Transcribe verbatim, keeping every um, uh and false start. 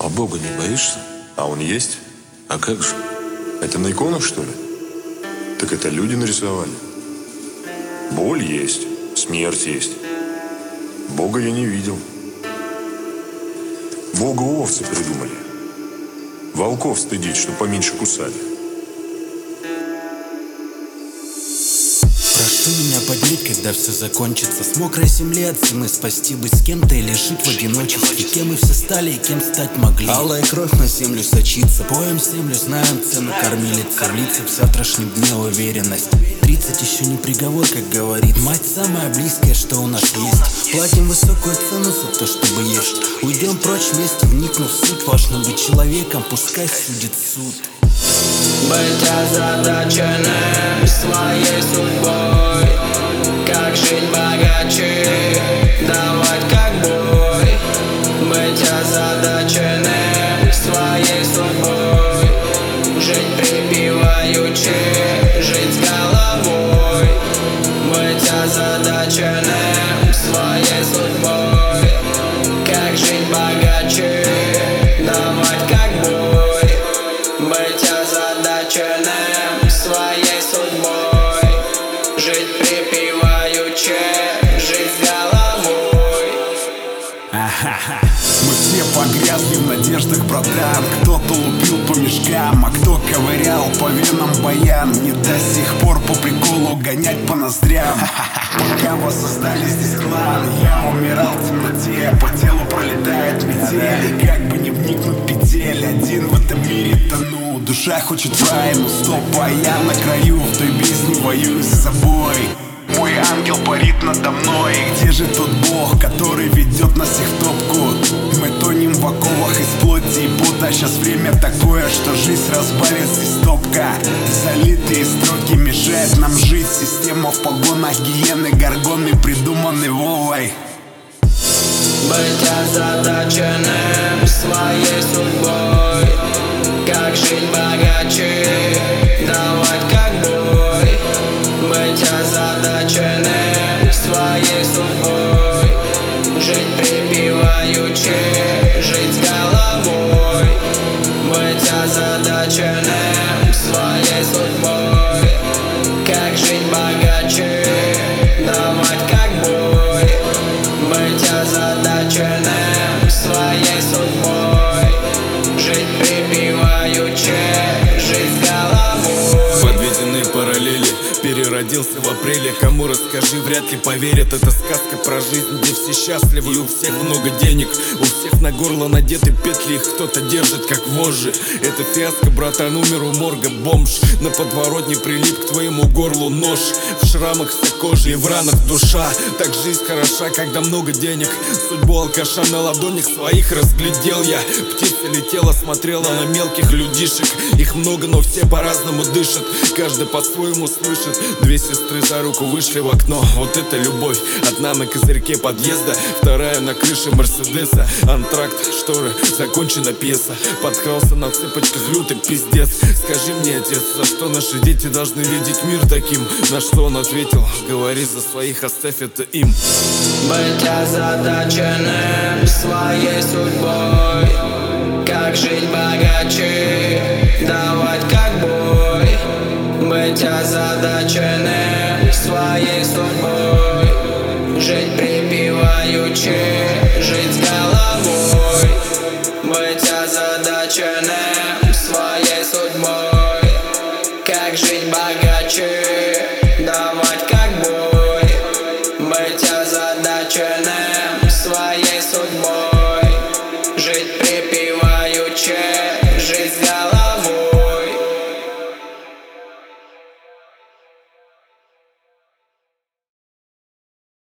А Бога не боишься? А он есть? А как же? Это на иконах, что ли? Так это люди нарисовали. Боль есть, смерть есть. Бога я не видел. Бога овцы придумали. Волков стыдить, что поменьше кусали. Прошу меня поднять, когда все закончится. С мокрой земли от зимы спасти быть с кем-то или жить в одиночестве. Кем мы все стали и кем стать могли. Алая кровь на землю сочится. Поем землю, знаем цену кормилицы. Лица в завтрашнем дне уверенность. Тридцать еще не приговор, как говорит мать. Самое близкое, что у нас есть. Платим высокую цену за то, чтобы есть. Уйдем прочь вместе, вникнув в суть. Важно быть человеком, пускай судит суд. Быть озадаченным своей судьбой. Как жить богаче, давать как бой. Быть озадаченным своей судьбой. Жить припеваючи, жить с головой. Быть озадаченным своей судьбой. Как жить богаче, давать как бой. Быть озадаченным своей судьбой. Жить припеваючи, жить с головой. А-ха-ха. Мы все погрязли в надеждах, братан. Кто-то лупил по мешкам, а кто ковырял по венам баян. Не до сих пор по приколу гонять по ноздрям. Пока воссоздали здесь клан, я умирал в темноте. По телу пролетает метель, и как бы не вникнуть в петель. Один в этом мире тону, душа хочет в рай, но стоп, а я на краю. В той бездне воюю с собой. Мой ангел парит надо мной. Где же тот бог, который ведет нас всех в топку? Мы тонем в оковах из плоти и пота. Сейчас время такое, что жизнь разбавится и стопка. Залитые строки мешают нам жить. Система в погонах, гиены, горгоны, придуманы Вовой. Быть озадаченным своей судьбой. Как жить богаче, давать как бой. Быть озадаченным своей судьбой. Жить припеваючи, жить с головой. Быть озадаченным своей судьбой. Как жить богаче, давать как бой. Быть озадаченным своей судьбой. Жить припеваючи, жить с головой. Подведены параллели, переродился в апреле. Кому расскажи, вряд ли поверят. Это сказка про жизнь, где все счастливы и у всех много денег. У всех на горло надеты петли, их кто-то держит как вожжи. Это фиаско, братан, умер у морга бомж. На подворотне прилип к твоему горлу нож. В шрамах вся кожа и в ранах душа. Так жизнь хороша, когда много денег. Судьбу алкаша на ладонях своих разглядел я. Птица летела, смотрела на мелких людишек. Их много, но все по-разному дышат. Каждый по-своему слышит. Две сестры за руку вышли в окно. Вот это любовь. Одна на козырьке подъезда, вторая на крыше Мерседеса. Антракт, шторы, закончена пьеса. Подкрался на цыпочках лютый пиздец. Скажи мне, отец, за что наши дети должны видеть мир таким? На что он ответил: говори за своих, оставь это им. Быть озадаченным своей судьбой. Как жить богаче, давать как бой. Быть озадаченным своей судьбой. Жить припеваючи, жить с головой. Быть озадаченным своей судьбой. Как жить богаче, давать как бой. Быть озадаченным